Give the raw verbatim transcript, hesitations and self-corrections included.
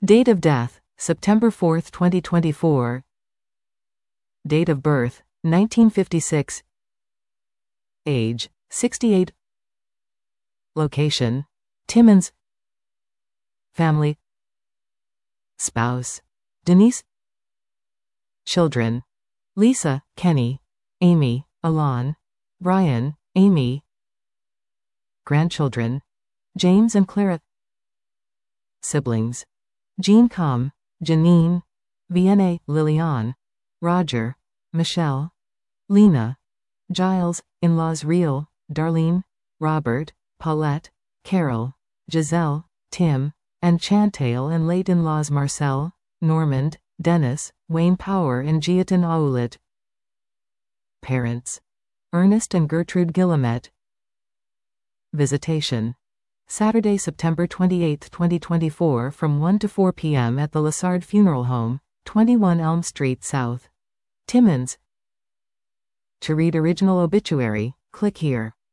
Date of death, September fourth, twenty twenty-four. Date of birth, nineteen fifty-six. Age, sixty-eight. Location, Timmins. Family. Spouse, Denise. Children, Lisa, Kenny, Amy, Alon, Brian, Amy. Grandchildren, James and Clara. Siblings, Jean Com, Janine, Vienna, Lilian, Roger, Michelle, Lena, Giles, in-laws Real, Darlene, Robert, Paulette, Carol, Giselle, Tim, and Chantal, and late in-laws Marcel, Normand, Dennis, Wayne Power, and Giatan Aulet. Parents, Ernest and Gertrude Guillemette. Visitation, Saturday, September twenty-eighth, twenty twenty-four from one to four p m at the Lassard Funeral Home, twenty-one Elm Street South, Timmins. To read original obituary, click here.